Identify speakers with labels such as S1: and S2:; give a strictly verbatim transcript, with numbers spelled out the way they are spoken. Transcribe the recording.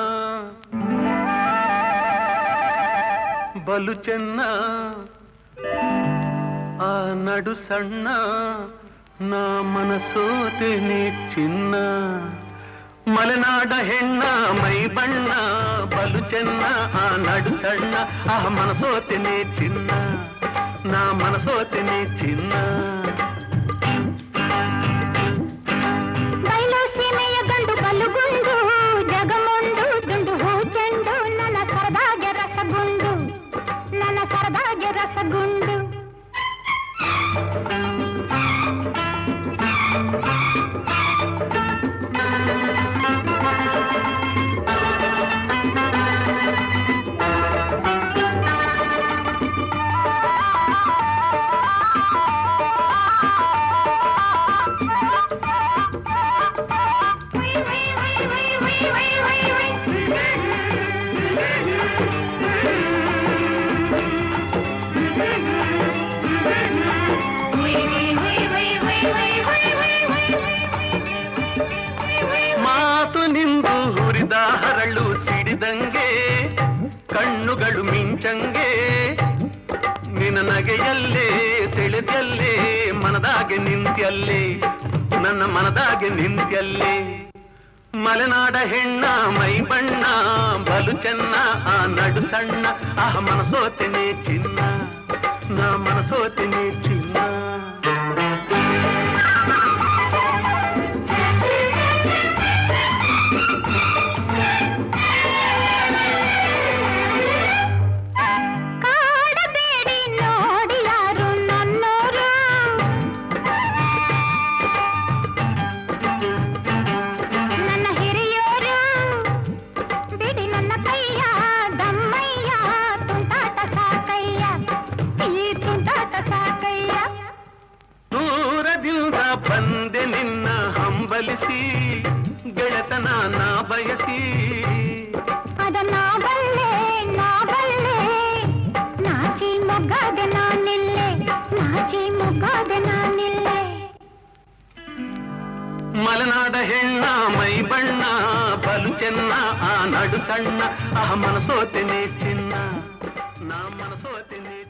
S1: ಬಲು ಚೆನ್ನ ಆ ನಡು ಸಣ್ಣ ನಾ ಮನಸೋತೇನೆ ಚಿನ್ನ ಮಲೆನಾಡ ಹೆಣ್ಣ ಮೈ ಬಣ್ಣ ಬಲು ಚೆನ್ನ ಆ ನಡು ಸಣ್ಣ ಆ ಮನಸೋತೇನೆ ಚಿನ್ನ ನಾ ಮನಸೋತೇನೆ ಚಿನ್ನ
S2: ಬಯಲು ಸೀಮೆಯ ಗಂಡು ಬಲುಗುಂಡು ಜಗಮುಂಡು ದುಂಡು ಹೂ ಚೆಂಡು ನನ್ನ ಸರದಾಗೆ ರಸಗುಂಡು ನನ್ನ ಸರದಾಗೆ ರಸಗುಂಡು
S1: ಮಾತು ನಿಂದು ಹುರಿದ ಹರಳು ಸಿಡಿದಂಗೆ ಕಣ್ಣುಗಳು ಮಿಂಚಂಗೆ ನಿನ್ನ ನಗೆಯಲ್ಲೇ ಸೆಳೆದಲ್ಲೇ ಮನದಾಗೆ ನಿಂತ್ಯಲ್ಲೇ ನನ್ನ ಮನದಾಗೆ ನಿಂತ್ಯಲ್ಲೇ ಮಲೆನಾಡ ಹೆಣ್ಣ ಮೈ ಬಣ್ಣ ಬಲು ಚೆನ್ನ ಆ ನಡು ಸಣ್ಣ ಆಹ ಮನಸೋತೇನೆ ಚಿನ್ನ ನಾ ಮನಸೋತೇನೆ ಚಿನ್ನ ಬಂದೆ ನಿನ್ನ ಹಂಬಲಿಸಿ ಗೆಳೆತನ ನಾ ಬಯಸಿ
S2: ಅದನ್ನ ಬಲ್ಲೆ ನಾ ಬಲ್ಲೆ ನಾಚಿ ಮೊಗ್ಗಾದೆ ನಾನಿಲ್ಲೆ ನಾಚಿ ಮೊಗ್ಗಾದೆ ನಾನಿಲ್ಲೆ
S1: ಮಲೆನಾಡ ಹೆಣ್ಣ ಮೈ ಬಣ್ಣ ಬಲು ಚೆನ್ನ ಆ ನಡು ಸಣ್ಣ ಆಹ ಮನಸೋತೇನೆ ಚಿನ್ನ ನಾ ಮನಸೋತೇನೆ